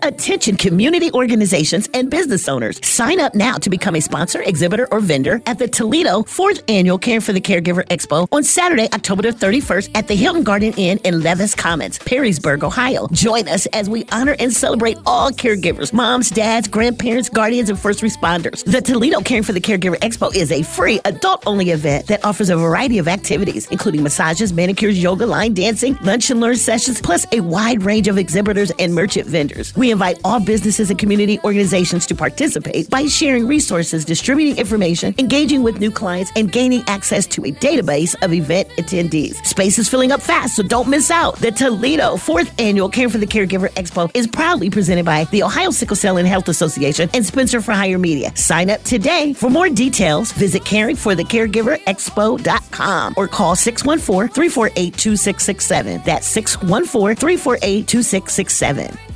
Attention community organizations and business owners. Sign up now to become a sponsor, exhibitor, or vendor at the Toledo 4th Annual Care for the Caregiver Expo on Saturday, October the 31st at the Hilton Garden Inn in Levis Commons, Perrysburg, Ohio. Join us as we honor and celebrate all caregivers, moms, dads, grandparents, guardians, and first responders. The Toledo Caring for the Caregiver Expo is a free adult-only event that offers a variety of activities, including massages, manicures, yoga, line dancing, lunch and learn sessions, plus a wide range of exhibitors and merchant vendors. We invite all businesses and community organizations to participate by sharing resources, distributing information, engaging with new clients, and gaining access to a database of event attendees. Space is filling up fast, so don't miss out. The Toledo 4th Annual Care for the Caregiver Expo is proudly presented by the Ohio Sickle Cell and Health Association and Spencer for Hire Media. Sign up today. For more details, visit caringforthecaregiverexpo.com or call 614-348-2667. That's 614-348-2667.